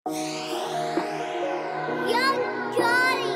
Young Johnny.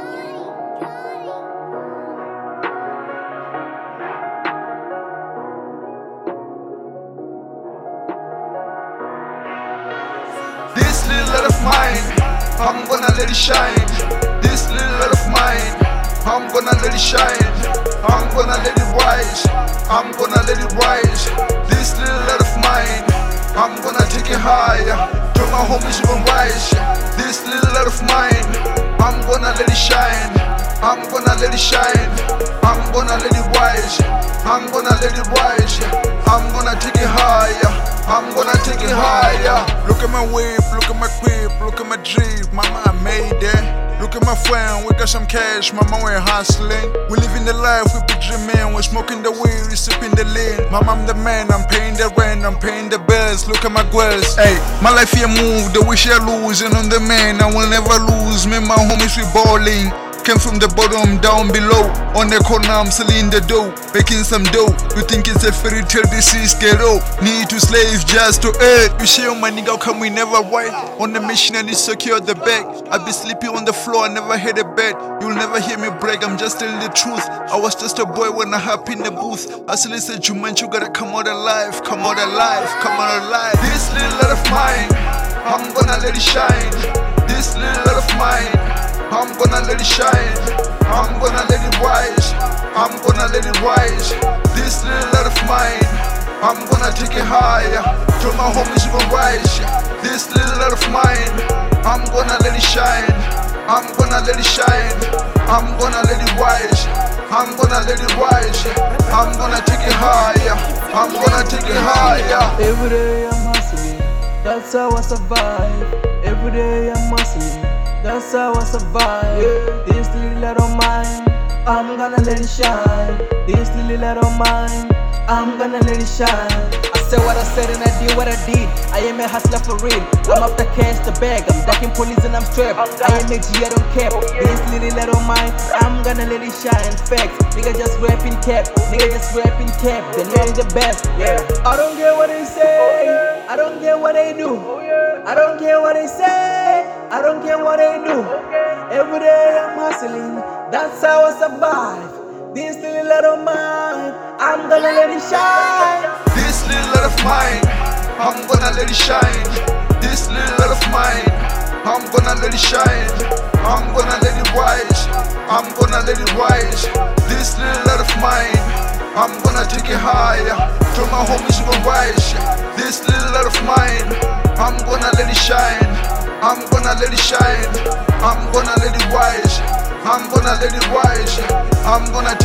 This little light of mine, I'm gonna let it shine. This little light of mine, I'm gonna let it shine. I'm gonna let it rise. I'm gonna let it rise. This little light of mine, I'm gonna take it higher. To my homies will rise. This little light of mine, I'm gonna let it shine. I'm gonna let it shine. I'm gonna let it rise. I'm gonna let it rise. I'm gonna take it higher. I'm gonna take it higher. Look at my whip, look at my crib, look at my drip. Mama, I made that. Look at my friend, we got some cash, mama, we're hustling. We living the life, we be dreaming. We're smoking the weed, we sipping the lean. Mama, I'm the man, I'm paying the rent, I'm paying the bills. Look at my girls. Hey, my life here move, the wish I lose. And on the man, I will never lose. Me and my homies, we balling. Came from the bottom, down below. On the corner, I'm selling the dough, making some dough. You think it's a fairy tale, this is ghetto. Need to slave just to earn. You say, oh my nigga, come we never white. On the mission, I need secure the bag. I be sleeping on the floor, I never had a bed. You'll never hear me brag, I'm just telling the truth. I was just a boy when I hop in the booth. I still said, Jumanji, you gotta come out alive, come out alive, come out alive. This little light of mine, I'm gonna let it shine. This little light of mine, I'm gonna let it shine. I'm gonna let it rise. I'm gonna let it rise. This little light of mine, I'm gonna take it higher. Till my homies will rise. This little light of mine, I'm gonna let it shine. I'm gonna let it shine. I'm gonna let it rise. I'm gonna let it rise. I'm gonna take it higher. I'm gonna take it higher. Every day I'm hustling, that's how I survive. Every day I'm hustling, that's how I survive. This little light of mine, I'm gonna let it shine. This little light of mine, I'm gonna let it shine. I said what I said and I did what I did. I am a hustler for real. I'm after cash the bag. I'm ducking police and I'm strapped. I am a G, I don't cap. This little light of mine, I'm gonna let it shine. Facts, nigga just rapping cap. Nigga just rapping cap. They know I'm the best. Yeah. I don't care what they say. I don't care what they do. I don't care what they say. I don't care what they do. Every day I'm hustling, that's how I survive. This little light of mine, I'm gonna let it shine. This little light of mine, I'm gonna let it shine. This little light of mine, I'm gonna let it shine. I'm gonna let it rise. I'm gonna let it rise. This little light of mine, I'm gonna take it higher. Till my homies will rise. This little light of mine, I'm gonna let it shine. I'm gonna let it shine. I'm gonna let it rise. I'm gonna let it rise. I'm gonna